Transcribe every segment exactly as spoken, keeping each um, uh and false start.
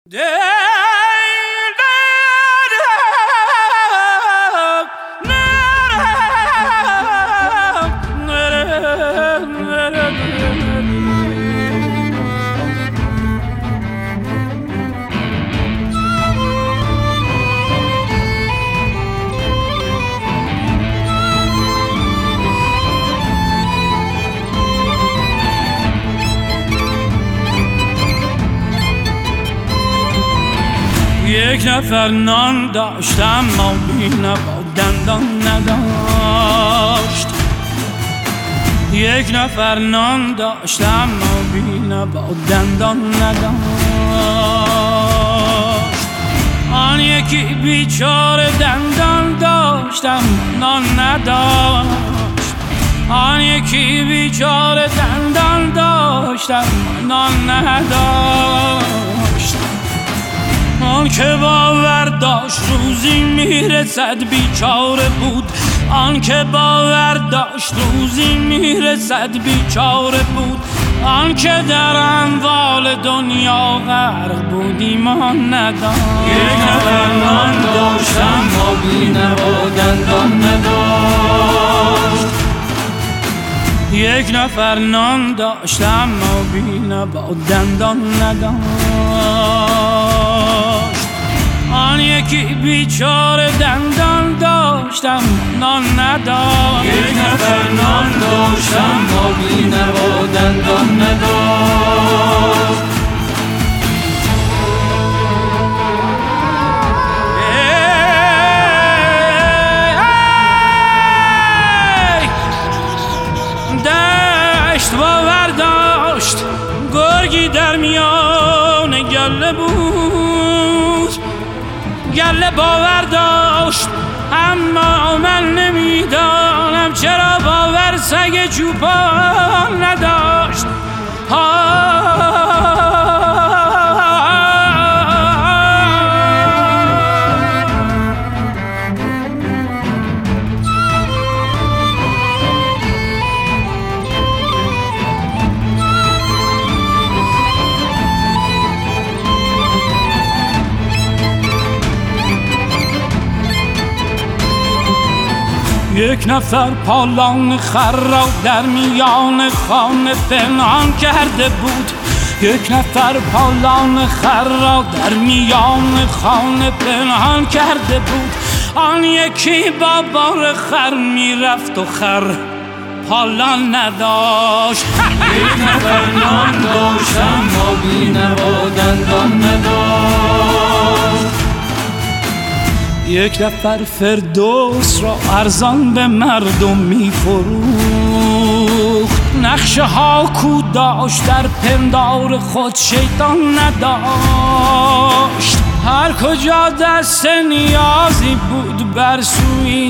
یک نفر نان داشتم ما بینه با دندان نداشت. یک نفر نان داشتم ما بینه با دندان نداشت. آن یکی بیچاره دندان داشتم نان نداشت. آن یکی بیچاره دندان داشتم نان نداشت. آن که باور داشت روزی میرسد بیچاره بود. آن که باور داشت روزی میرسد بیچاره بود. آن که در اموال دنیا غرق بود ایمان نداشت. یک نفر نان داشتم ما بینه و دندان نداشت. یک نفر نان داشتم ما بینه با دندان نداشت. آن یکی بیچاره دندان داشتم نان نداشت. یک نفر نان داشتم ما بینه و دندان نداشت. دشت باور داشت گرگی در میان گله بود. گله باور داشت اما من نمیدانم چرا باور سگ چوپان نداشت. یک نفر پالان خر را در میان خانه پنهان کرده بود. یک نفر پالان خر را در میان خانه پنهان کرده بود. آن یکی با بار خر میرفت و خر پالان نداشت. یک نفر نان داشتم ما بینه و دندان نداشت. یک نفر فردوس را ارزان به مردم می‌فروخت. نقشه ها کو داشت در پندار خود شیطان نداشت. هر کجا دست نیازی بود بر سوی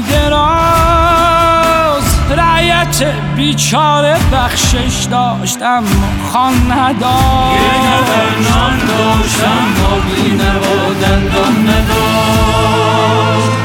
دراز. رعیت بیچاره بخشش داشت اما خان نداشت. یک نفر نان داشتم ما بینه و دندان نداشت.